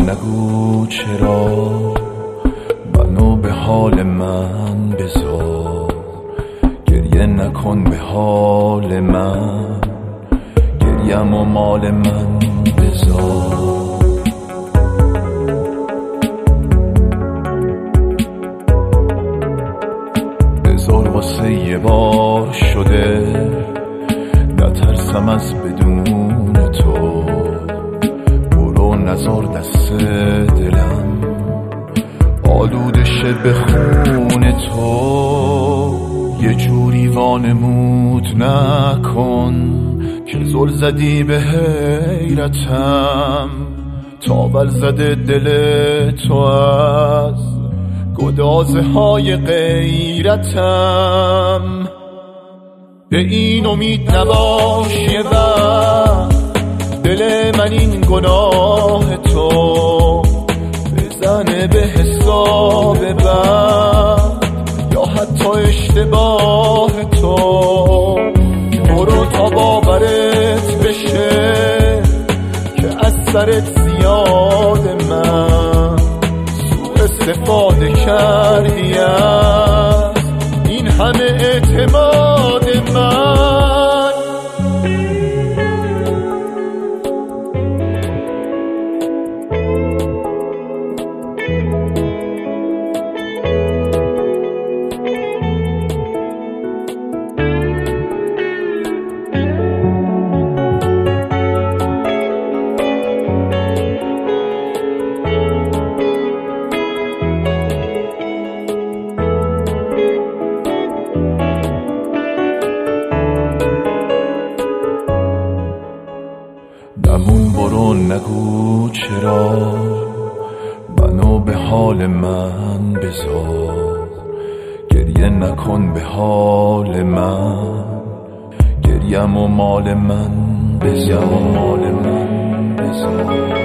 نگو چرا، منو به حال من بذار. گریه نکن به حال من، گریم و مال من بذار. بذار واسه یه بار شده، نترسم از بدون تو. برو نذار دست دلم آلوده شه به خون تو. یه جوری وانمود نکن که زل زدی به حیرتم. تاول زده دل تو از گدازه های غیرتم. به این امید نباش یه وقت دل من این گناه تو بزنه به حساب بد یا حتی اشتباه تو. برو تا باورت بشه که از سرت زیاد من سوء استفاده کردی از این همه اعتماد من. نمون برو نگو چرا، منو به حال من بذار. گریه نکن به حال من، گریم و مال من بذار.